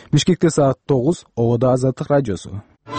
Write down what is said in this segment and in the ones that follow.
Бишкекте саат 9, Ободо Азаттык радиосу.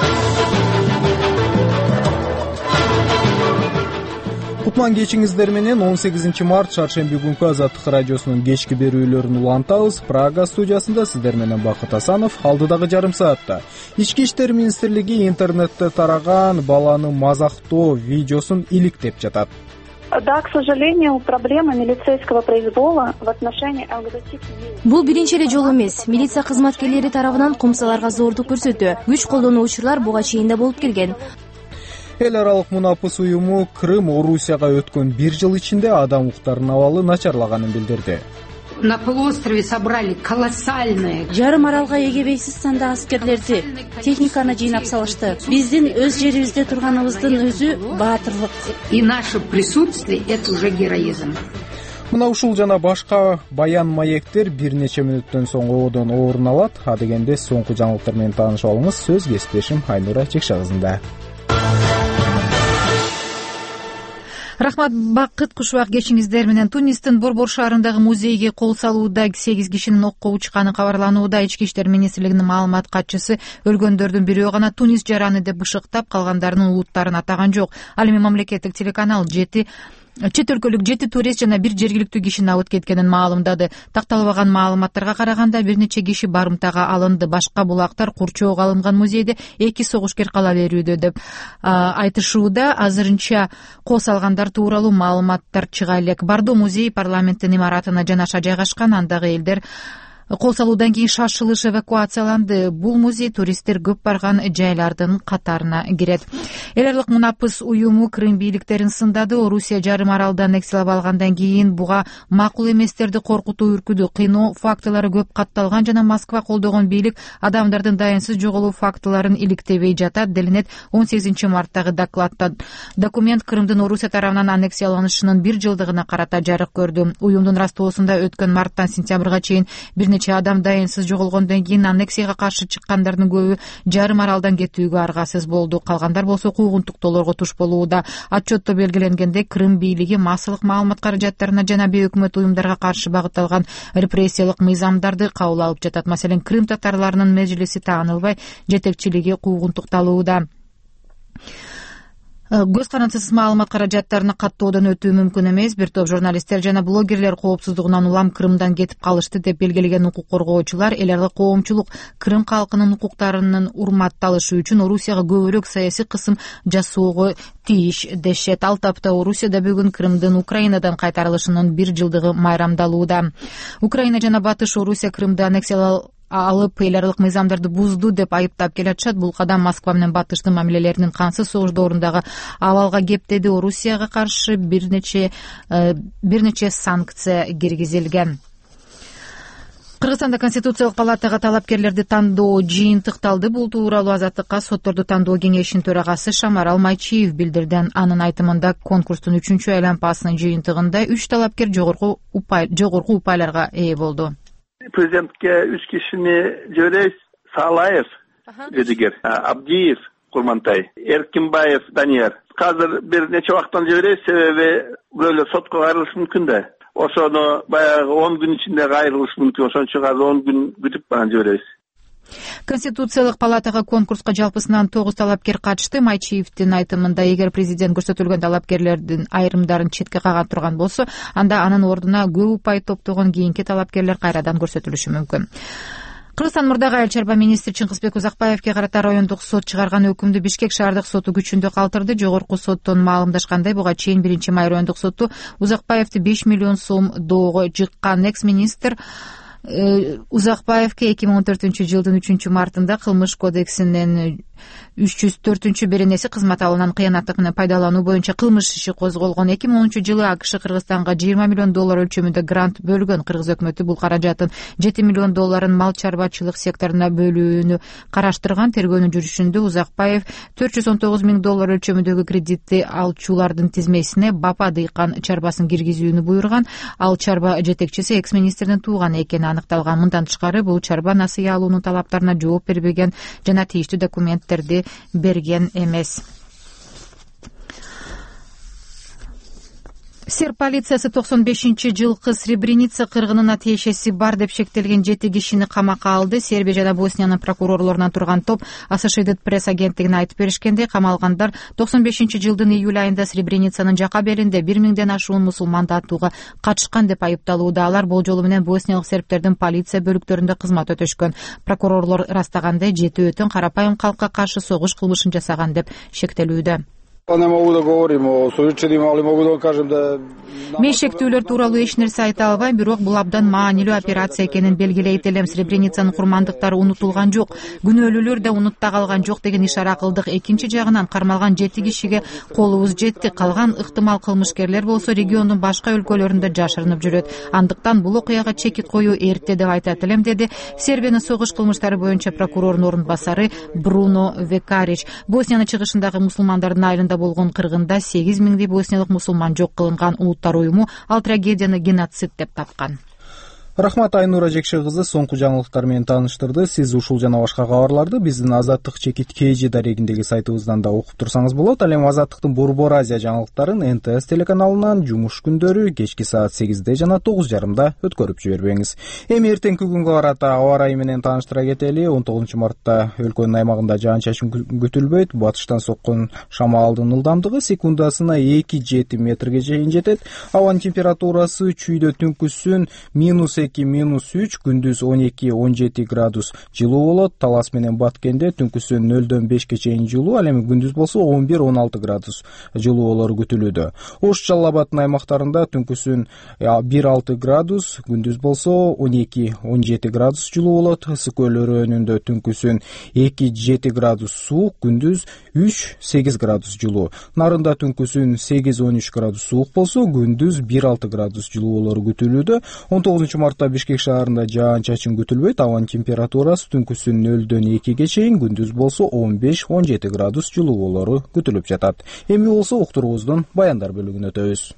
Кутман кечиңиздер менен 18 март чаршемби күнкү Азаттык радиосунун кечки берүүлөрүн улантабыз. Прага студиясында сиздер менен Бакыт Асанов. Алдыдагы жарым саатта Ички иштер министрлиги интернетте тараган баланы мазактоо видеосун иликтеп жатат. Да, к сожалению, проблема милицейского произвола в отношении ЛГБТ. Бул биринчи эле жолу эмес. Милиция кызматкерлери тарабынан кумсаларга зордук көрсөтүү, күч колдонуу учурлар буга чейин да болуп келген. Эл аралык мунапыс уюму Крым Орусияга өткөн 1 жыл ичинде адам укуктарынын абалы начарлаганын билдирди. На полуострове собрали колоссальные. Жарым аралга эгебейсиз санда аскерлерди, техниканы жыйнап салышты. Биздин өз жерибизде турганыбыздын өзү баатырлык. И наше присутствие — это уже героизм. Мына ушул жана башка баян маектер бир нече мүнөттөн соң ободон орун алат. Адегенде соңку жаңылыктар менен таанышып алыңыз. Сөз кесиптешим Айнура Чекшагызында. Рахмат, Бакыт, кушубак кечиңиздер менен. Тунистин Борбор шаарындагы музейге кол салууда 8 кишинин окко учканы кабарланууда. Ички иштер министрлигинин маалымат катчысы өлгөндөрдүн бирөө гана Тунис жараны деп бышыктап, калгандарынын улуттарын атаган жок. Ал эми мамлекеттик телеканал чет өлкөлүк 7 турист жана 1 жергиликтүү кишинин абыт кеткенин маалымдады. Такталбаган маалыматтарга караганда бир нече киши барымтага алынды. Башка булактар курчоого алынган музейде 2 согушкер кала берүүдө деп айтышууда. Азырынча кол салгандар тууралуу маалыматтар чыга элек. Бардо музей парламенттин имаратына жанаша жайгашкан. Андагы элдер кол салуудан кийин шашылыш эвакуацияланды. Бул музей туристтер көп барган жайлардын катарына кирет. Эл аралык мунапыс уюму Крым бийликтерин сындады. Орусия жарым аралды аннексиялап алгандан кийин буга макул эместерди коркутуу, үркүдүү, кыйноо фактылары көп катталган жана Москва колдогон бийлик адамдардын дайынсыз жоголуу фактыларын иликтебей жатат делинет 18 марттагы докладта. Документ Крымдын Орусия тарабынан аннексияланышынын 1 жылдыгына карата жарык көрдү. Уюмдун растоосунда өткөн марттан сентябрга чейин бир нече адам дайынсыз жоголгондон кийин аннексияга каршы чыккандардын көбү жарым аралдан кетүүгө аргасыз болду. Калгандар болсо куугунтуктоолорго туш болууда. Отчетто белгиленгендей, Крым бийлиги массалык маалымат каражаттарына жана бейөкмөт уюмдарга каршы багытталган репрессиялык мыйзамдарды кабыл алып жатат. Маселен, Крым татарларынын межлиси таанылбай, жетекчилиги куугунтукталууда. Көз карандысыз маалымат каражаттарына каттоодон өтүү мүмкүн эмес. Бир топ журналисттер жана блогерлер коопсуздугунан улам Крымдан кетип калышты деп белгилеген укук коргоочулар эл аралык коомчулук Крым калкынын укуктарынын урматталышы үчүн Орусияга көбүрөөк саясий кысым жасоого тийиш дешет. Ал тапта Орусияда бүгүн Крымдын Украинадан кайтарылышынын 1 жылдыгы майрамдалууда. Украина жана Батыш Орусия Крымды аннексиялап алып эл аралык мыйзамдарды бузду деп айыптап келатышат. Бул кадам Москва менен Батыштын мамилелеринин кансыз согуш доорундагы абалга кептеди. Орусияга каршы бир нече санкция киргизилген. Кыргызстанда Конституциялык палатага талапкерлерди тандоо жыйынтыкталды. Бул тууралуу Азаттыкка сотторду тандоо кеңешинин төрагасы Шамарал Майчиев билдирди. Анын айтымында конкурстун 3-чү айлампасынын жыйынтыгында 3 талапкер жогорку упайларга ээ болду. Президентке 3 kişini жиберебиз: Салаев, Эдигер, Абдиев, Курмантай, Эркинбаев, Данияр. Қазір бир нече вакыттан жиберебиз, себеби бөлө сотко кайрылышы мүмкүн да. Ошону баягы 10 күн ичинде кайрылышы мүмкүн. Ошон үчүн азыр 10 күн күтүп анан жиберебиз. Конституциялык палатага конкурска жалпысынан 9 талапкер катышты. Майчиевдин айтымында, эгер президент көрсөтүлгөн талапкерлердин айрымдарын четке каган турган болсо, анда анын ордуна көп упай топтогон кийинки талапкерлер кайрадан көрсөтүлүшү мүмкүн. Кыргызстан мурдагы айыл чарба министри Чыңгызбек Узакбаевке карата райондук сот чыгарган өкүмдү Бишкек шаардык соту күчүндө калтырды. Жогорку соттон маалымдашкандай, буга чейин 1 май райондук соту Узакбаевди 5 миллион сом доого жыккан. Экс-министр Узакбаевке 2014-жылдын 3-мартында кылмыш кодексинин 304-беренеси кызмат алуунан кыянаттык менен пайдалануу боюнча кылмыш иши козголгон. 2010-жылы АКШ Кыргызстанга $20 миллион өлчөмүндө грант бөлгөн. Кыргыз өкмөтү бул каражаттын $7 миллион мал чарбачылык секторуна бөлүүнү караштырган. Тергөөнүн жүрүшүндө Узакбаев $419 миң өлчөмүндөгү кредитти алчулардын тизмесине Бапа дыйкан чарбасын киргизүүнү буйруган. Ал чарба жетекчиси экс-министрдин тууганы экени аныкталган. Мындан тышкары бул чарба насыя алуунун талаптарына жооп бербеген жана тийиштүү документтерди берген эмес. Серб полициясы 95-жылкы Сребреница кыргынына тиешеси бар деп шектелген 7 кишини камакка алды. Сербия жана Босниянын прокурорлорунан турган топ Associated Press агенттигине айтып беришкенде, камалгандар 95-жылдын июль айында Сребреницанын жака белинде 1000ден ашуун мусулманды атууга катышкан деп айыпталууда. Алар болжолу менен босниялык сербтердин полиция бөлүктөрүндө кызмат өтөшкөн. Прокурорлор ырастагандай, жетөөтүн карапайым калкка каршы согуш кылмышын жасаган деп шектелүүдө. Не могу да говорим о случајима, али могу да кажем да Мен шектүүлөр тууралуу эч нерсе айта албайм, бирок бул абдан маанилүү операция экенин белгилейт элем. Сребреницанын курмандыктары унутулган жок, күнөөлүүлөр да унутта калган жок деген ишара кылдык. Экинчи жагынан кармалган 7 кишиге колубуз жетти. Калган ыктымал кылмышкерлер болсо региондун башка өлкөлөрүндө жашырынып жүрөт. Андыктан бул окуяга чекит коюу эрте деп айтат элем, деди Сербиянын согуш кылмыштары боюнча прокурордун орун басары Бруно Векарич. Босниянын чыгышындагы мусулмандардын айылында болгон кыргында 8000 босниялык мусулман жок кылынган. Улуттар уюму ал трагедияны геноцид деп тапкан. Рахмат, Айнура Жекше кызы соңку жаңылыктар менен тааныштырды. Сиз ушул жана башка кабарларды биздин Азаттык чекит KG дарегиндеги сайтыбыздан да окуп турсаңыз болот. Ал эми Азаттыктын Борбор Азия жаңылыктарын НТС телеканалынан жумуш күндөрү кечки саат 8 жана 9:30 өткөрүп жибербеңиз. Эми эртеңки күнгө карата аба ырайы менен тааныштыра кетели. 19 мартта өлкөнүн аймагында жаан-чачын күтүлбөйт. Батыштан соккон шамалдын ылдамдыгы секундасына 2-7 метрге чейин жетет. Абанын температурасы чүйдө түнкүсүн -2, -3, күндүз 12-17 градус жылуу болот. Талас менен Баткенде түнкүсүн 0-дөн 5ке чейин жылуу, ал эми күндүз болсо 11-16 градус жылуу болору күтүлүүдө. Ош Жалал Абадтын аймактарында түнкүсүн 1-6 градус, күндүз болсо 12-17 градус жылуу болот. Ысык көл өрөөнүндө түнкүсүн 2-7 градус суук, күндүз 3-8 градус жылуу. Нарында түнкүсүн 8-13 градус суук болсо, күндүз 1-6 градус жылуу болору күтүлүүдө. 19 март Бишкек шаарында жаан-чачын күтүлбөйт. Абанын температурасы түнкүсүн 0-дөн 2ге чейин, күндүз болсо 15-17 градус жылуу болору күтүлүп жатат. Эми болсо уктуруубуздун баяндар бөлүгүнө өтөбүз.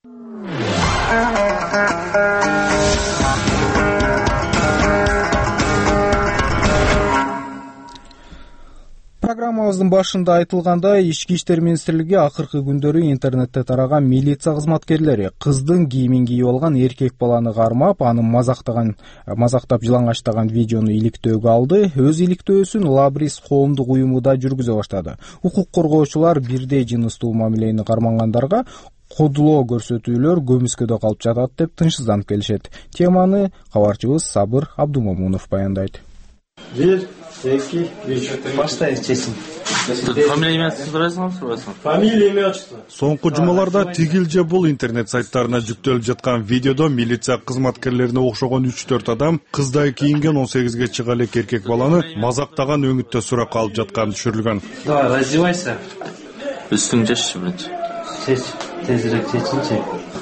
Программабыздын башында айтылгандай, Ички иштер министрлиги акыркы күндөрү интернетте тараган милиция кызматкерлери кыздын кийимин кийип алган эркек баланы кармап, аны мазактап жылаңачтаган видеону иликтөөгө алды. Өз иликтөөсүн Лабрис коомдук уюму да жүргүзө баштады. Укук коргоочулар бирдей жыныстуу мамилени кармангандарга кодулоо көрсөтүүлөр көмүскөдө калып жатат деп тынчсызданып келишет. Теманы кабарчыбыз Сабыр Абдумамунов баяндайт. 1, 2, 3. Баштай чечим. Фамилия, имя, отчество? Фамилия, имя, отчество. Соңку жумаларда тигил же бул интернет сайттарына жүктөлүп жаткан видеодо милиция кызматкерлерине окшогон 3-4 адам кыздай кийинген 18ге чыга элек эркек баланы мазактаган өңүттө суракка алып жатканы түшүрүлгөн. Давай, раздевайся. Үстүңдү чечиши биринчи. Чеч, тезирээк чечинчи.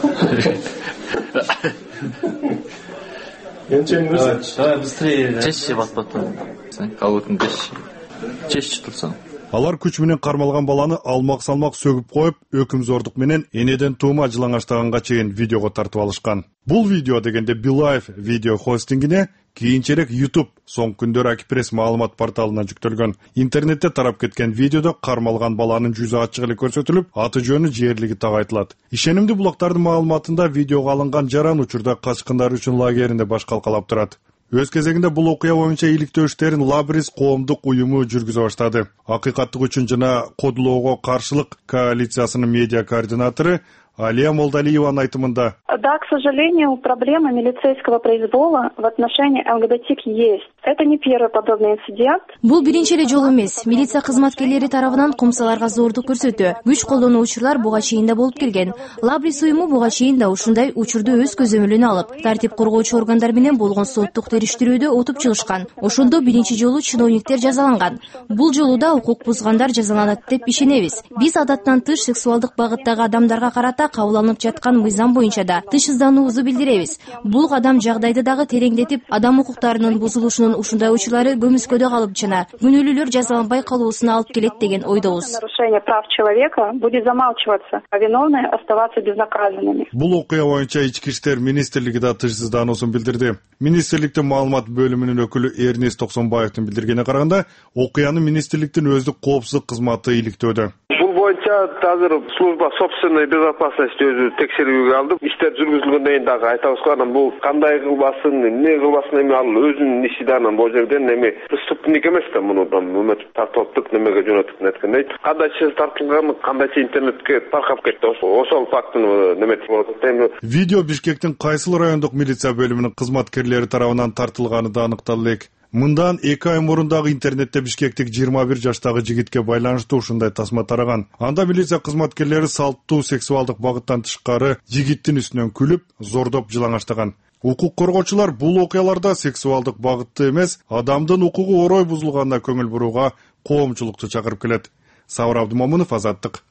Давай, быстрее. Чечиши батпаттан. Калгытын чечиши турсаң. Алар күч менен кармалган баланы алмак-салмак сөгүп коюп, өкүмзордук менен энеден туума жылаңачтаганга чейин видеого тартып алышкан. Бул видео дегенде Билайв видео хостингине кийинчерээк YouTube соңку күндөрү Акипресс маалымат порталына жүктөлгөн. Интернетте тарап кеткен видеодо кармалган баланын жүзү ачык эле көрсөтүлүп, аты жөнү, жерлиги так айтылат. Ишенимдүү булактардын маалыматында видеого алынган жаран учурда качкындар үчүн лагеринде баш калкалап турат. Өз кезегинде бул окуя боюнча иликтөө иштерин Лабрис коомдук уюму жүргүзө баштады. Акыйкаттык үчүн жана кодулоого каршылык коалициясынын медиа координатору Алия Молдалиеванын айтымында. Да, к сожалению, проблема милицейского произвола в отношении ЛГБТ есть. Это не первый подобный инцидент. Бул биринчи эле жолу эмес. Милиция кызматкерлери тарабынан кумсаларга зордук көрсөтүү, күч колдонуу учурлар буга чейин да болуп келген. Лабрис уюму буга чейин да ушундай учурду өз көзөмөлүнө алып, тартип коргоочу органдар менен болгон соттук териштирүүдө отуп чыгышкан. Ошондо биринчи жолу чиновниктер жазаланган. Бул жолу да укук бузгандар жазаланат деп ишенебиз. Биз адаттан тыш сексуалдык багыттагы адамдарга карата кабыл алынып жаткан мыйзам боюнча да тынчсыздануубузду билдиребиз. Бул кадам жагдайды дагы тереңдетип, адам укуктарынын бузулушунун ушундай учурлары көмүскөдө калып жана күнөөлүүлөр жазаланбай калуусуна алып келет деген ойдобуз. Нарушение прав человека будет замалчиваться, а виновные оставаться безнаказанными. Бул окуя боюнча Ички иштер министрлиги да тынчсыздануусун билдирди. Министрликтин маалымат бөлүмүнүн өкүлү Эрнест Токсонбаевдин билдиргенине караганда, окуяны министрликтин өздүк коопсуздук кызматы иликтөөдө. Бул Бул боюнча азыр служба собственной безопасности өзү текшерүүгө алды. Иштер жүргүзүлгөндөн кийин дагы айтабыз го, анан бул кандай кылбасын, эмне кылбасын, эми ал өзүнүн иши да анан бул жерден эми преступник эмес да, мунудан үмөт тартып немеге жөнөтүп неткендей. Кандайча тартылган, кандайча интернетке таркап кетти. Ошол фактыны неметип атат. Видео Бишкектин кайсыл райондук милиция бөлүмүнүн кызматкерлери тарабынан тартылганы да аныкталды элек. Мындан 2 ай мурун интернетте Бишкектик 21 жаштагы жигитке байланыштуу ушундай тасма тараган. Анда милиция кызматкерлери салттуу сексуалдык багыттан тышкары жигиттин үстүнөн күлүп, зордоп жылаңаштаган. Укук коргоочулар бул окуяларда сексуалдык багытты эмес, адамдын укугу орой бузулганына көңүл бурууга коомчулукту чакырып келет. Сабыр Абдымомунов, Азаттык.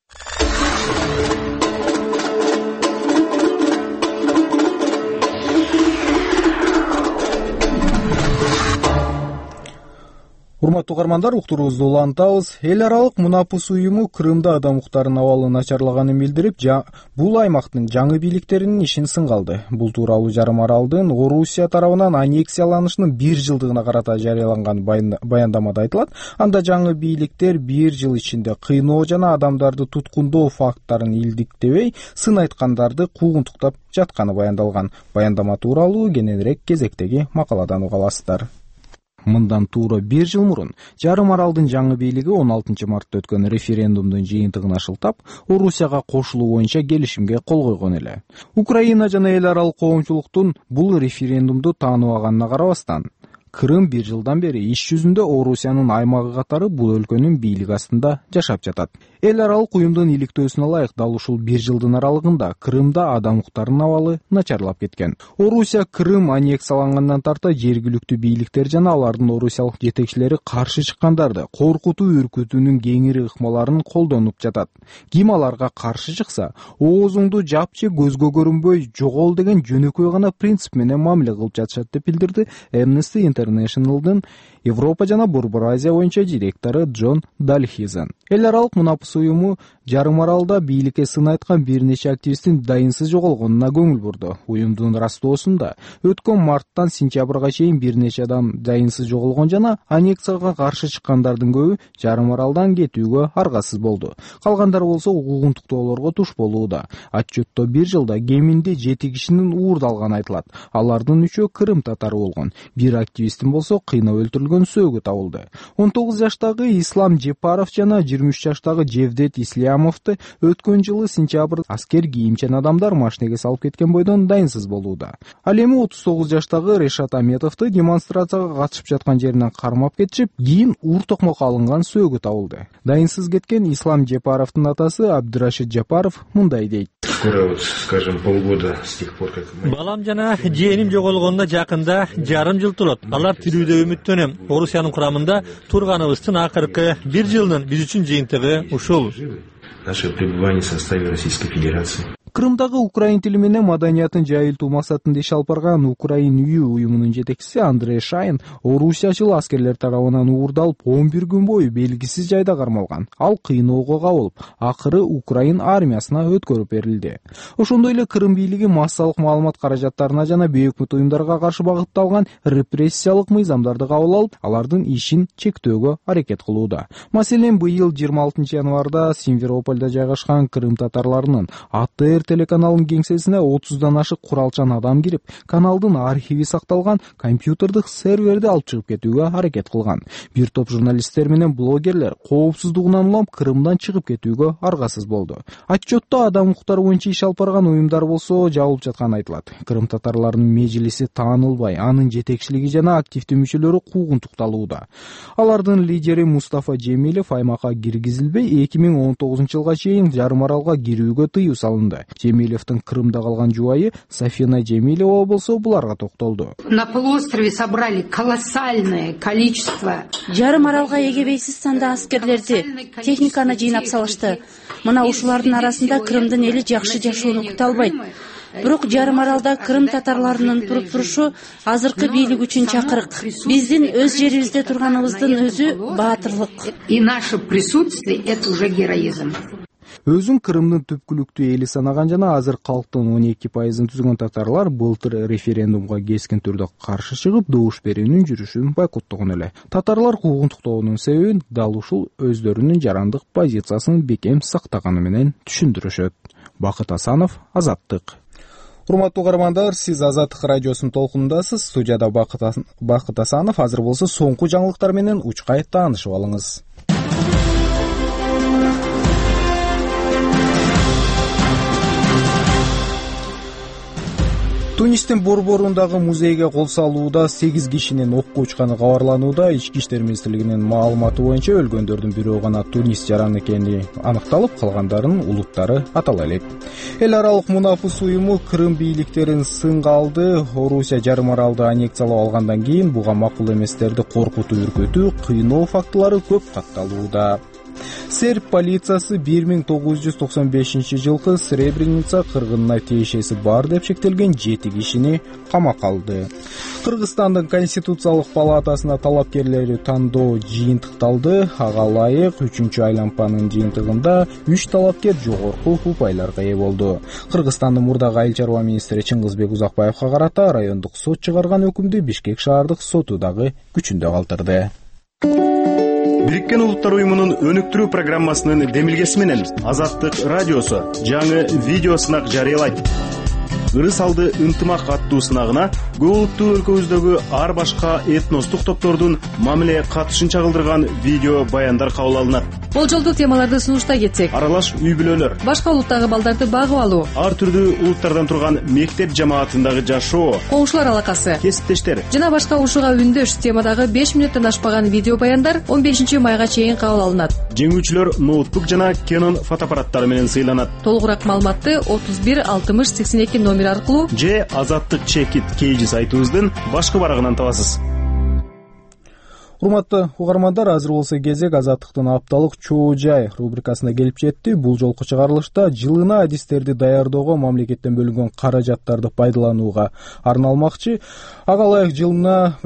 Урматтуу угармандар, уктуруубузду улантабыз. Эл аралык мунапыс уюму Крымда адам укуктарынын абалы начарлаганын билдирип, бул аймактын жаңы бийликтеринин ишин сынга алды. Бул тууралуу жарым аралдын Орусия тарабынан аннексияланышынын 1 жылдыгына карата жарыяланган баяндамада айтылат. Анда жаңы бийликтер 1 жыл ичинде кыйноо жана адамдарды туткундоо факттарын илдиктебей, сын айткандарды куугунтуктап жатканы баяндалган. Баяндама тууралуу кененирээк кезектеги макаладан уга аласыздар. Мындан туура 1 жыл мурун жарым аралдын жаңы бийлиги 16 мартта өткөн референдумдун жыйынтыгына шылтап, Орусияга кошулуу боюнча келишимге кол койгон эле. Украина жана эл аралык коомчулуктун бул референдумду тааныбаганына карабастан, Крым 1 жылдан бери иш жүзүндө Орусиянын аймагы катары бул өлкөнүн бийлиги астында жашап жатат. Эл аралык уюмдун иликтөөсүнө ылайык дал ушул 1 жылдын аралыгында Крымда адам укуктарынын абалы начарлап кеткен. Орусия Крым аннексиялангандан тарта жергиликтүү бийликтер жана алардын орусиялык жетекчилери каршы чыккандарды коркутуу үркүтүүнүн кеңири ыкмаларын колдонуп жатат. Ким аларга каршы чыкса, оозуңду жапчы, көзгө көрүнбөй жогол деген жөнөкөй гана принцип менен мамиле кылып жатышат деп билдирди Amnesty International'дын Европа жана Борбор Азия боюнча директору Джон Дальхизен. Эл аралык мунапыс уюму жарым аралда бийликке сын айткан бир нече активисттин дайынсыз жоголгонуна көңүл бурду. Уюмдун растоосунда өткөн марттан сентябрга чейин бир нече адам дайынсыз жоголгон жана аннексияга каршы чыккандардын көбү жарым аралдан кетүүгө аргасыз болду. Калгандары болсо укугунтуктоолорго туш болууда. Отчетто 1 жылда кеминде 7 кишинин уурдалганы айтылат. Алардын 3-өө Крым татары болгон. Бир активисттин болсо кыйнап өлтүрүлгөн сөөгү табылды. 19 жаштагы Ислам Жепаров жана 23 жаштагы Жевдет Ислямовду өткөн жылы сентябрда аскер кийимчен адамдар машинеге салып кеткен бойдон дайынсыз болууда. Ал эми 39 жаштагы Решат Аметовду демонстрацияга катышып жаткан жеринен кармап кетишип, кийин уур токмокко алынган сөөгү табылды. Дайынсыз кеткен Ислам Жепаровдун атасы Абдырашид Жапаров мындай дейт. Скоро, скажем, полгода с тех пор, как балам жана жээним жоголгонуна жакында жарым жыл турат. Алар тирүүдө үмүттөнөм. Орусиянын курамында турганыбыздын акыркы 1 жылдын биз үчүн жыйынтыгы ушул. Наше пребывание в составе Российской Федерации. Крымдагы украин тили менен маданиятын жайылтуу максатында иш алып барган Украин үйү уюмунун жетекчиси Андрей Шайн орусиячыл аскерлер тарабынан уурдалып 11 күн бою белгисиз жайда кармалган. Ал кыйноого кабылып, акыры Украин армиясына өткөрүп берилди. Ошондой эле Крым бийлиги массалык маалымат каражаттарына жана бейөкмөт уюмдарга каршы багытталган репрессиялык мыйзамдарды кабыл алып, алардын ишин чектөөгө аракет кылууда. Маселен, быйыл 26 январда Симферопольдо жайгашкан Крым татарларынын АТР телеканалынын кеңсесине 30дан ашык куралчан адам кирип, каналдын архиви сакталган компьютердик серверди алып чыгып кетүүгө аракет кылган. Бир топ журналисттер менен блогерлер коопсуздугунан улам Крымдан чыгып кетүүгө аргасыз болду. Отчетто адам укуктары боюнча иш алып барган уюмдар болсо жабылып жатканы айтылат. Крым татарларынын межлиси таанылбай, анын жетекчилиги жана активдүү мүчөлөрү куугунтукталууда. Алардын лидери Мустафа Жемилев аймакка киргизилбей, 2019 жылга чейин жарым аралга кирүүгө тыюу салынды. Жемилевдин Крымда калган жубайы Сафина Жемилева болсо буларга токтолду. На полуострове собрали колоссальное количество. Жарым аралга эгебейсиз санда аскерлерди, техниканы жыйнап салышты. Мына ушулардын арасында Крымдын эли жакшы жашоону күтө албайт. Бирок жарым аралда Крым татарларынын туруп турушу азыркы бийлик үчүн чакырык. Биздин өз жерибизде турганыбыздын өзү баатырлык. И наше присутствие — это уже героизм. Өзүн Крымдын түпкүлүктүү эли санаган жана азыр калктын 12% түзгөн татарлар былтыр референдумга кескин түрдө каршы чыгып, добуш берүүнүн жүрүшүн бойкоттогон эле. Татарлар куугунтуктоонун себебин дал ушул өздөрүнүн жарандык позициясын бекем сактаганы менен түшүндүрүшөт. Бакыт Асанов, Азаттык. Урматтуу угармандар, сиз Азаттык радиосунун толкунундасыз. Студияда Бакыт Асанов. Азыр болсо соңку жаңылыктар менен учкай таанышып алыңыз. Тунистин борборундагы музейге кол салууда 8 кишинин окко учканы кабарланууда. Ички иштер министрлигинин маалыматы боюнча өлгөндөрдүн бирөө гана тунист жараны экени аныкталып, калгандарынын улуттары атала элек. Эл аралык мунафыс уюму Крым бийликтерин сынга алды. Орусия жарым аралды аннексиялап алгандан кийин буга макул эместерди коркутуу, үркөтүү, кыйноо фактылары көп катталууда. Серб полициясы 1995 жылкы Сребреница кыргынына тиешеси бар деп шектелген 7 кишини камакка алды. Кыргызстандын Конституциялык палатасына талапкерлери тандоо жыйынтыкталды. Ага ылайык 3-айманпанын жыйынтыгында 3 талапкер жогорку упайларга ээ болду. Кыргызстандын мурдагы айыл чарба министри Чыңгызбек Узакбаевга карата райондук сот чыгарган өкүмдү Бишкек шаардык соту дагы күчүндө калтырды. Бириккен Улуттар уюмунун өнүктүрүү программасынын демилгеси менен Азаттык радиосу жаңы видео сынак жарыялайт. Ырыс алды ынтымак аттуу сынагына көп улуттуу өлкөбүздөгү ар башка этностук топтордун мамиле катышын чагылдырган видео баяндар кабыл алынат. Болжолдуу темаларды сунуштай кетсек: аралаш үй бүлөлөр, башка улуттагы балдарды багып алуу, ар түрдүү улуттардан турган мектеп жамаатындагы жашоо, коңшулар алакасы, кесиптештер жана башка ушуга үндөш темадагы 5 мүнөттөн ашпаган видео баяндар 15 майга чейин кабыл алынат. Жеңүүчүлөр ноутбук жана Canon фотоаппараттары менен сыйланат. Толугураак маалыматты 31 60 82 номер аркылуу же Азаттык чекит кейжи сайтыбыздын башкы барагынан табасыз. Урматтуу угармандар, азыр болсо кезек Азаттыктын апталык чоо жай рубрикасына келип жетти. Бул жолку чыгарылышта жылына адистерди даярдоого мамлекеттен бөлүнгөн каражаттарды пайдаланууга арналмакчы. Ага ылайык жылына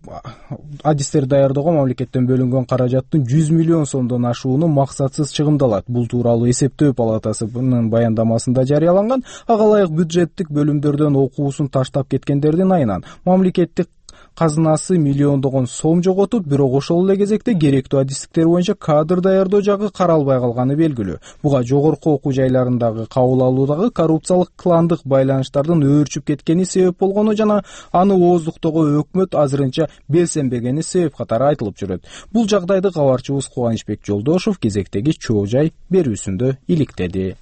адистерди даярдоого мамлекеттен бөлүнгөн каражаттын 100 миллион сомдон ашууну максатсыз чыгымдалат. Бул тууралуу эсептөө палатасынын баяндамасында жарыяланган. Ага ылайык бюджеттик бөлүмдөрдөн окуусун таштап кеткендердин айынан мамлекеттик казынасы миллиондогон сом жоготуп, бирок ошол эле кезекте керектүү адистиктер боюнча кадр даярдоо жагы каралбай калганы белгилүү. Буга жогорку окуу жайларындагы кабыл алуудагы коррупциялык кландык байланыштардын өөрчүп кеткени себеп болгону жана аны ооздуктоого өкмөт азырынча белсенбегени себеп катары айтылып жүрөт. Бул жагдайды кабарчыбыз Кубанычбек Жолдошов кезектеги чоо жай берүүсүндө иликтеди.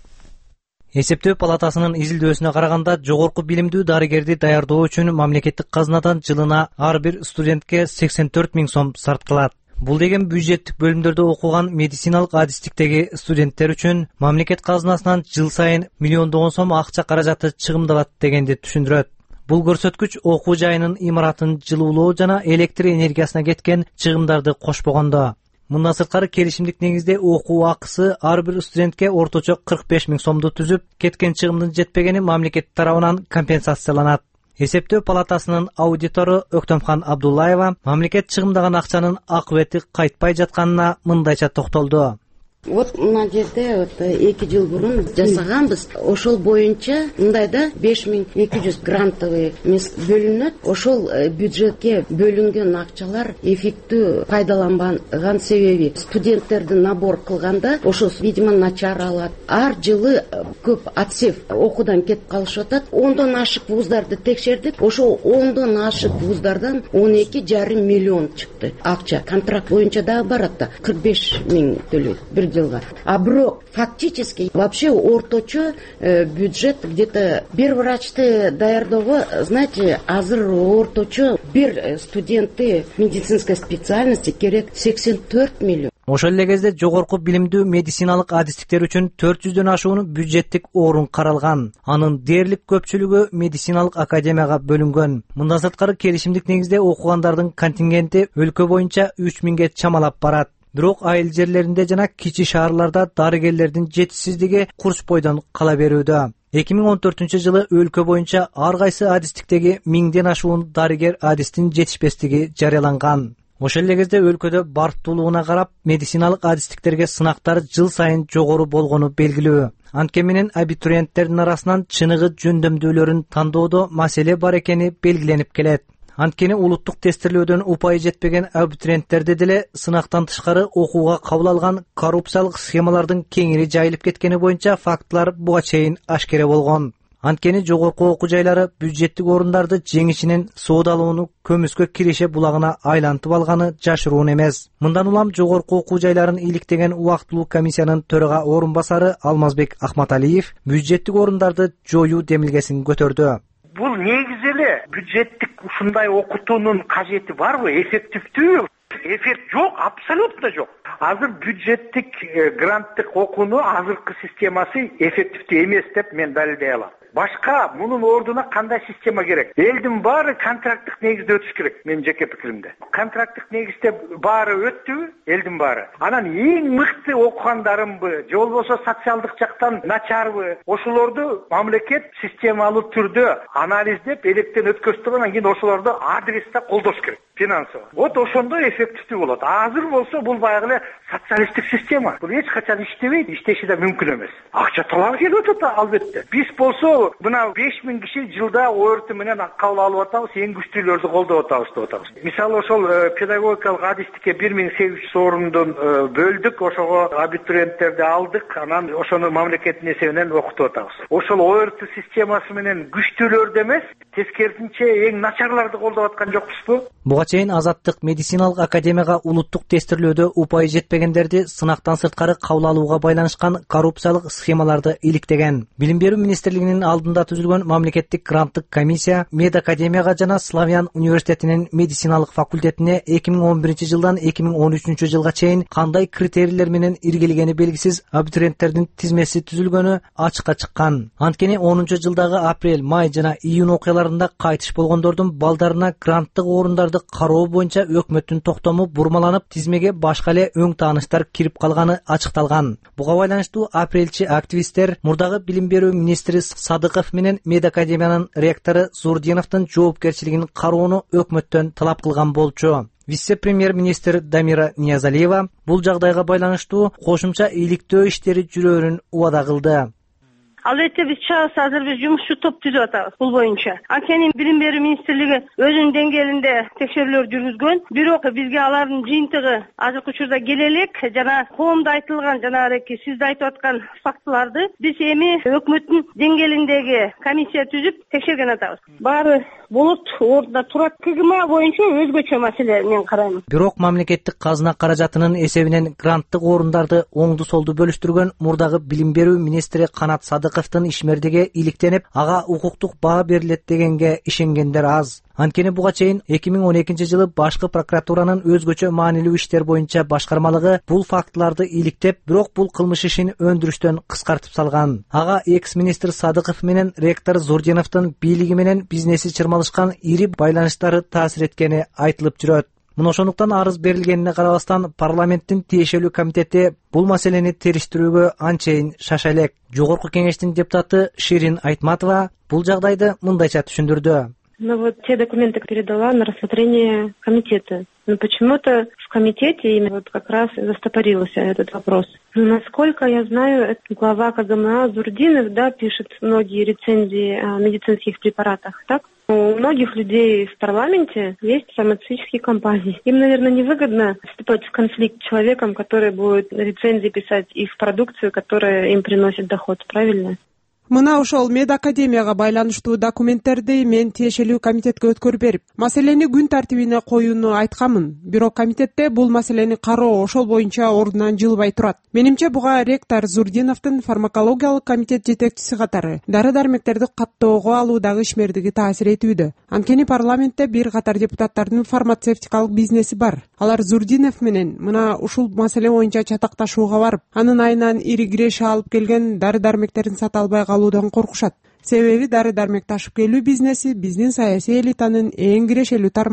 Эсептөө палатасынын изилдөөсүнө караганда, жогорку билимдүү дарыгерди даярдоо үчүн мамлекеттик казынадан жылына ар бир студентке 84 000 сом сарпталат. Бул деген бюджеттик бөлүмдөрдө окуган медициналык адистиктеги студенттер үчүн мамлекет казынасынан жыл сайын миллиондогон сом акча каражаты чыгымдалат дегенди түшүндүрөт. Бул көрсөткүч окуу жайынын имаратын жылуулоо жана электр энергиясына кеткен чыгымдарды кошпогондо. Мындан сырткары келишимдик негизде окуу акысы ар бир студентке орточо 45 000 сомду түзүп, кеткен чыгымдын жетпегени мамлекет тарабынан компенсацияланат. Эсептөө палатасынын аудитору Өктөмхан Абдуллаева мамлекет чыгымдаган акчанын акыбети кайтпай жатканына мындайча токтолду. Вот мына жерде 2 жыл бурун жасаганбыз. Ошол боюнча мындайда 5200 грантовый бөлүнөт. Ошол бюджетке бөлүнгөн акчалар эффектүү пайдаланбаган себеби студенттерди набор кылганда ошол видимо начар алат. Ар жылы көп отсев окуудан кетип калышып атат. 10дон ашык вуздарды текшердик. Ошол 10дон ашык вуздардан 12,5 миллион чыкты акча. Контракт боюнча дагы барат да 45 000 төлөйт. А бирок фактически вообще орточо бюджет где-то бир врачты даярдоого, знаете, азыр орточо бир студентти медицинской специальности керек 84 миллион. Ошол эле кезде жогорку билимдүү медициналык адистиктер үчүн 400дөн ашуун бюджеттик орун каралган. Анын дээрлик көпчүлүгү медициналык академияга бөлүнгөн. Мындан сырткары келишимдик негизде окугандардын контингенти өлкө боюнча 3000ге чамалап барат. Бирок айыл жерлеринде жана кичи шаарларда дарыгерлердин жетишсиздиги курч бойдон кала берүүдө. 2014 жылы өлкө боюнча ар кайсы адистиктеги 1000ден ашуун дарыгер адистин жетишпестиги жарыяланган. Ошол эле кезде өлкөдө барктуулугуна карап медициналык адистиктерге сынактар жыл сайын жогору болгону белгилүү. Анткени менен абитуриенттердин арасынан чыныгы жөндөмдүүлөрүн тандоодо маселе бар экени белгиленип келет. Анткени улуттук тестирлөөдөн упайы жетпеген абитуриенттерди деле сынактан тышкары окууга кабыл алган коррупциялык схемалардын кеңири жайылып кеткени боюнча фактылар буга чейин ашкере болгон. Анткени жогорку окуу жайлары бюджеттик орундарды жеңишинен соодалууну көмүскө киреше булагына айлантып алганы жашыруун эмес. Мындан улам жогорку окуу жайларын иликтеген убактылуу комиссиянын төрага орун басары Алмазбек Ахматалиев бюджеттик орундарды жоюу демилгесин көтөрдү. Бул негизи эле бюджеттик ушундай окутуунун кажети барбы, эффективдүүбү? Эффект жок, абсолютно жок. Азыр бюджеттик гранттык окууну азыркы системасы эффективдүү эмес деп мен далилдей алам. Башка мунун ордуна кандай система керек? Элдин баары контракттык негизде өтүш керек, менин жеке пикиримде. Контракттык негизде баары өттүбү, элдин баары. Анан эң мыкты окугандарымбы, же болбосо социалдык жактан начарбы, ошолорду мамлекет системалуу түрдө анализдеп, электен өткөзүп, анан кийин ошолорду адресте колдош керек. Финансово. Вот ошондо эффективдүү болот. Азыр болсо бул баягы эле социалисттик система. Бул эч качан иштебейт, иштеши да мүмкүн эмес. Акча талап келип атат албетте. Биз болсо мына 5000 киши жылда ОРТ менен кабыл алып атабыз, эң күчтүүлөрдү колдоп атабыз деп атабыз. Мисалы ошол педагогикалык адистикке 1800 орундан бөлдүк, ошого абитуриенттерди алдык, анан ошону мамлекеттин эсебинен окутуп атабыз. Ошол ОРТ системасы менен күчтүүлөрдү эмес, тескерисинче эң начарларды колдоп аткан жокпузбу? Буга чейин Азаттык медициналык академияга улуттук тестирлөөдө упайы жетпегендерди сынактан сырткары кабыл алууга байланышкан коррупциялык схемаларды иликтеген. Билим берүү министрлигинин алдында түзүлгөн мамлекеттик гранттык комиссия медакадемияга жана Славян университетинин медициналык факультетине 2011 жылдан 2013 жылга чейин кандай критерийлер менен иргилегени белгисиз абитуриенттердин тизмеси түзүлгөнү ачыкка чыккан. Анткени 10 жылдагы апрель, май жана июнь окуяларында кайтыш болгондордун балдарына гранттык орундарды кароо боюнча өкмөттүн токтому бурмаланып, тизмеге башка эле өң тааныштар кирип калганы ачыкталган. Буга байланыштуу апрелчи активисттер мурдагы билим берүү министри Садыков менен медакадемиянын ректору Зурдиновдун жоопкерчилигин кароону өкмөттөн талап кылган болчу. Вице-премьер-министр Дамира Ниязалиева бул жагдайга байланыштуу кошумча иликтөө иштери жүрөөрүн убада кылды. Албетте биз чыгабыз, азыр биз жумушчу топ түзүп атабыз бул боюнча. Анткени билим берүү министрлиги өзүнүн деңгээлинде текшерүүлөр жүргүзгөн, бирок бизге алардын жыйынтыгы азыркы учурда келе элек, жана коомдо айтылган, жанагы сиз да айтып аткан фактыларды биз эми өкмөттүн деңгээлиндеги комиссия түзүп текшерген атабыз. Баары болот, ордуна турат. КГМА боюнча өзгөчө маселе мен карайм. Бирок мамлекеттик казына каражатынын эсебинен гранттык орундарды оңду солду бөлүштүргөн мурдагы билим берүү министри Канат Садыковдун ишмердиги иликтенип, ага укуктук баа берилет дегенге ишенгендер аз. Анткени буга чейин 2012 жылы башкы прокуратуранын өзгөчө маанилүү иштер боюнча башкармалыгы бул фактыларды иликтеп, бирок бул кылмыш ишин өндүрүштөн кыскартып салган. Ага экс-министр Садыков менен ректор Зурдиновдун бийлиги менен бизнеси чырмалышкан ири байланыштары таасир эткени айтылып жүрөт. Мына ошондуктан арыз берилгенине карабастан парламенттин тиешелүү комитети бул маселени териштирүүгө анчейин шаша элек. Жогорку кеңештин депутаты Ширин Айтматова бул жагдайды мындайча түшүндүрдү. Но вот те документы передала на рассмотрение комитета. Но почему-то в комитете именно вот как раз застопорился этот вопрос. Но насколько я знаю, глава КГМА Зурдинов, да, пишет многие рецензии о медицинских препаратах, так? У многих людей в парламенте есть фармацевтические компании. Им, наверное, невыгодно вступать в конфликт с человеком, который будет рецензии писать их продукцию, которая им приносит доход, правильно? Мына ошол медакадемияга байланыштуу документтерди мен тиешелүү комитетке өткөрүп берип, маселени күн тартибине коюуну айтканмын. Бирок комитетте бул маселени кароо ошол боюнча ордунан жылбай турат. Менимче буга ректор Зурдиновдун фармакологиялык комитет жетекчиси катары дары-дармектерди каттоого алуудагы ишмердиги таасир этүүдө. Анткени парламентте бир катар депутаттардын фармацевтикалык бизнеси бар. Алар Зурдинов менен мына ушул маселе боюнча чатакташууга барып, анын айынан ири киреше алып келген дары-дармектерин сата албай калуудан коркушат. Себеби дары-дармек ташып келүү бизнеси биздин саясий элитанын эң кирешелүү тармагы.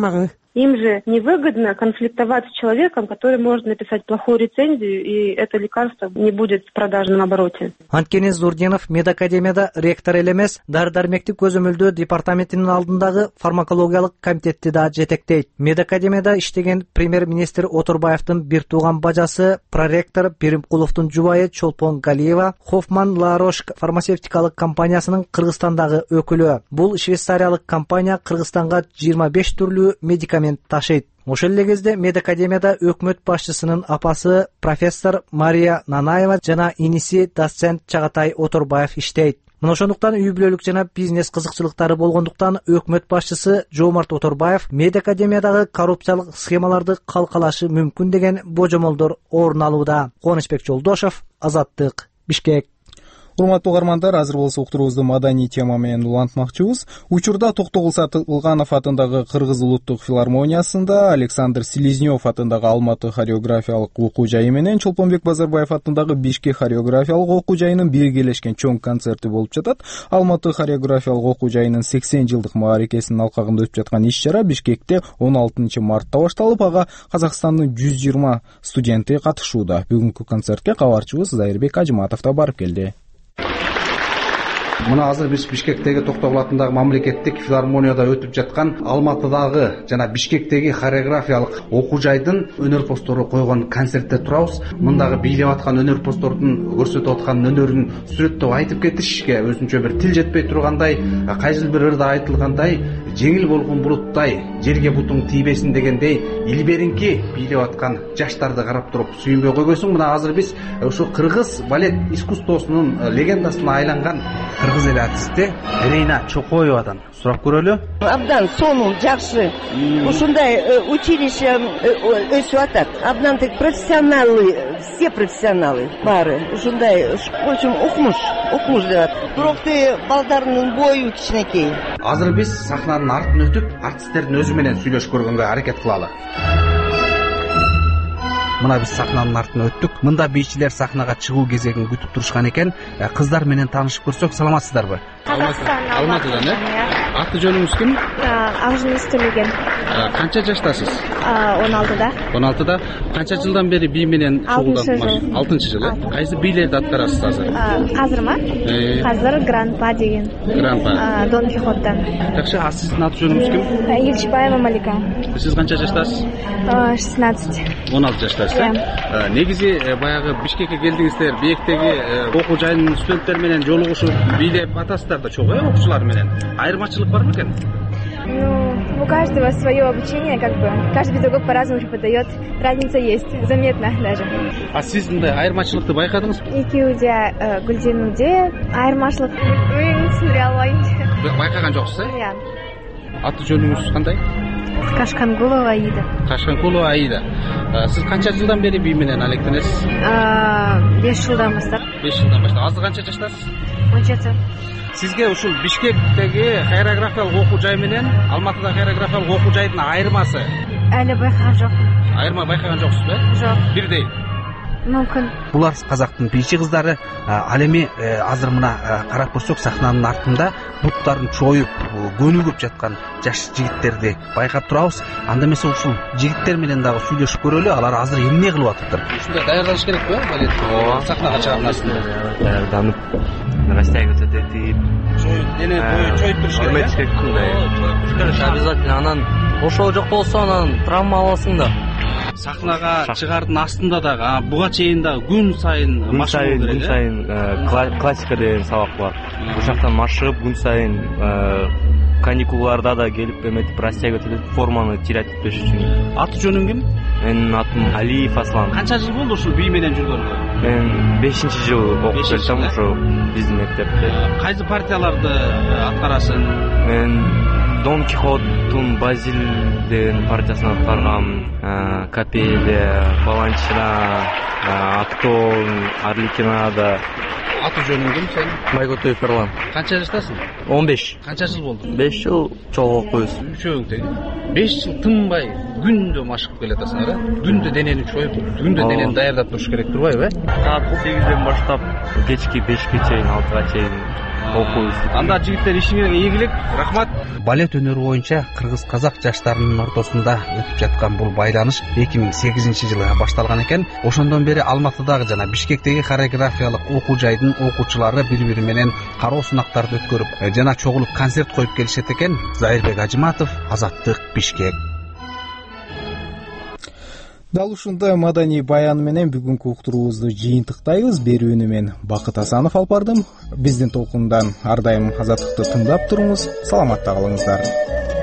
Им же невыгодно конфликтовать с человеком, который может написать плохую рецензию, и это лекарство не будет в продажном обороте. Анткени Зурдинов медакадемияда ректор эле эмес, дары-дармектик көзөмөлдөө департаментинин алдындагы фармакологиялык комитетти да жетектейт. Медакадемияда иштеген премьер-министр Отурбаевдин бир тууган бажасы, проректор Беримкуловдун жубайы Чолпон Галиева Хофман Ларош фармацевтикалык компаниясынын Кыргызстандагы өкүлү. Бул швейцариялык компания Кыргызстанга 25 түрлүү медикамент ташыйт. Ошол эле кезде медакадемияда өкмөт башчысынын апасы профессор Мария Нанаева жана иниси доцент Чагатай Отурбаев иштейт. Мына ошондуктан үй бүлөлүк жана бизнес кызыкчылыктары болгондуктан өкмөт башчысы Жомарт Отурбаев медакадемиядагы коррупциялык схемаларды калкалашы мүмкүн деген божомолдор орун алууда. Кубанычбек Жолдошов, Азаттык, Бишкек. Урматтуу угармандар, азыр болсо уктуруубузду маданий тема менен улантмакчыбыз. Учурда Токтогул Сатылганов атындагы Кыргыз улуттук филармониясында, Александр Селезнёв атындагы Алматы хореографиялык окуу жайы менен Чолпонбек Базарбаев атындагы Бишкек хореографиялык окуу жайынын биргелешкен чоң концерти болуп жатат. Алматы хореографиялык окуу жайынын 80 жылдык мааракесинин алкагында өтүп жаткан иш-чара Бишкекте 16 мартта башталып, ага Казакстандын 120 студенти катышууда. Бүгүнкү концертке кабарчыбыз Зайырбек Ажыматов да барып келди. Мына азыр биз Бишкектеги Токтогул атындагы мамлекеттик филармонияда өтүп жаткан Алматыдагы жана Бишкектеги хореографиялык окуу жайдын өнөрпоздору койгон концертте турабыз. Мындагы бийлеп аткан өнөрпоздордун көрсөтүп аткан өнөрүн сүрөттөп айтып кетишке өзүнчө бир тил жетпей тургандай, кайсыл бир ырда айтылгандай, жеңил болгон булуттай жерге бутуң тийбесин дегендей илберинки бийлеп аткан жаштарды карап туруп сүйүнбөй койбойсуң. Мына азыр биз ушу кыргыз балет искусствосунун легендасына айланган кыргыз эл артисти Рейна Чокоевадан сурап көрөлү. Абдан сонун, жакшы. Ушундай училище өсүп атат. Абдан тек профессионалы, все профессионалы баары. Ушундай, в общем, укмуш деп атат. Бирок балдарынын бою кичинекей. Азыр биз сахнанын артын өтүп, артисттердин өзү менен сүйлөшүп көргөнгө аракет кылалы. Мына биз сахнанын артына өттүк. Мында бийчилер сахнага чыгуу кезегин күтүп турушкан экен. Кыздар менен таанышып көрсөк, саламатсыздарбы? Алматыдан, Аты жөнүңүз ким? Агжыныс Төлөгөн. Канча жаштасыз? 16да. 16да. Канча жылдан бери бий менен шугулданасыз? 6-жыл. Кайсы бийлерди аткарасыз азыр? Азырмы? Азыр Гранпа деген. Гранпа. Дон Кихоттан. Жакшы, а сиздин аты жөнүңүз ким? Елчибаева Малика. Сиз канча жаштасыз? 16. 16 жаштасыз. Негизи баягы Бишкекке келдиңиздер, Бийектеги окуу жайынын студенттери менен жолугушуп бийлеп атасыздар да чогуу окуучулар менен. Айырмачылык бар бекен? У каждого свое обучение, как бы. Каждый педагог по-разному преподает. Разница есть, заметна даже. А сиз мындай айырмачылыкты байкадыңызбы? Экөөдө Гүлденуде айырмачылык түсүндүрө албайм. Байкаган жоксуз, Иә. Аты жөнүңүз кандай? Кашкангулова Аида. Кашкангулова Аида. Сиз канча жылдан бери бий менен алектенесиз? 5 жылдан баштап. 5 жылдан баштап. Азыр канча жаштасыз? 17. Сизге ушул Бишкектеги хореографиялык окуу жай менен Алматыдагы хореографиялык окуу жайдын айырмасы? Әлі байкаган жокмун. Айырма байкаган жоксузбу? Жок. Бирдей. Мүмкүн. Булар казактын бийчи кыздары. Ал эми азыр мына карап көрсөк, сахнанын артында буттарын чоюп, көнүгүп жаткан жаш жигиттерди байкап турабыз. Анда эмесе ушул жигиттер менен дагы сүйлөшүп көрөлү. Алар азыр эмне кылып атыптыр? Ушундай даярданыш керекпи, балет? Сахнага чыгармасын. Даярданып, растягиваться этип. Дене бою чоюп туруш керек. Обязательно. Анан ошол жок болсо, анан травма аласың да. Сахнага чыгардын астында дагы, буга чейин дагы күн сайын машыгуу керек. Күн сайын классика деген сабак бар. Бул жактан машыгып, күн сайын каникулларда да келип эметип растягивать этип, форманы терять этпеш үчүн. Аты жөнүң ким? Менин атым Алиев Аслан. Канча жыл болду ушул бий менен жүргөнгө? Мен 5-жыл окуп жатам ошо биздин мектепте. Кайсы партияларды аткарасың? Мен Дон Кихоттун Базил деген партиясын аткаргам, Капеле, Баланчина, Актон, Арликинада. Аты жөнүң ким сен? Байготоев Эрлан. Канча жаштасың? 15. Канча жыл болду? 5 жыл чогуу окуйбуз. Үчөөң тең. 5 жыл тынбай күндө машыгып келатасың, а? Күндө денени чоюп, күндө денени даярдап туруш керек турбайбы? Саат 8ден баштап кечки 5ке чейин, 6га чейин окуйбуз. Анда жигиттер ишиңерге ийгилик. Рахмат. балет өнөрү боюнча кыргыз-казак жаштарынын ортосунда өтүп жаткан бул байланыш 2008-жылы башталган экен. Ошондон бери Алматыдагы жана Бишкектеги хореографиялык окуу жайдын окуучулары бири-бири менен кароо сунактарды өткөрүп жана чогулуп концерт коюп келишет экен. Зайырбек Ажыматов, Азаттык, Бишкек. Дал ушундай маданий баян менен бүгүнкү уктуруубузду жыйынтыктайбыз. Берүүнү мен Бакыт Асанов алып бардым. Биздин толкундан ар дайым Азаттыкты тыңдап туруңуз. Саламатта калыңыздар.